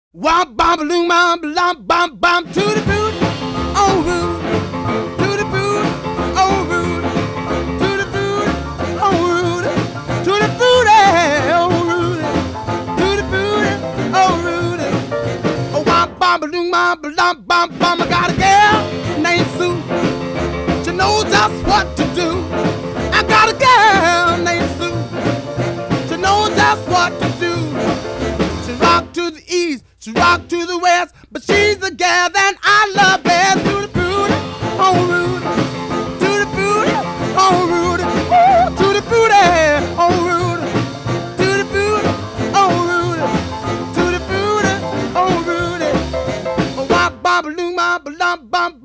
Womp bom balloon bom bom bom bom to the boot, oh Rude, to the boot, oh Rude, to the boot, oh Rude, to the boot, oh Rude, to the boot, oh Rude. Oh womp bom balloon bom bom bom bom. I got a girl named Sue. She knows just what to do. I got a girl named Sue. She knows just what to do. She rock to the east, she rock to the west, but she's the gal that I love best. To the booty, oh Rudy, to the booty, oh Rudy, ooh, to the booty, oh Rudy, to the booty, oh Rudy, to the booty, oh Rudy. Oh, wop, bop, loom, bop, bum, bum.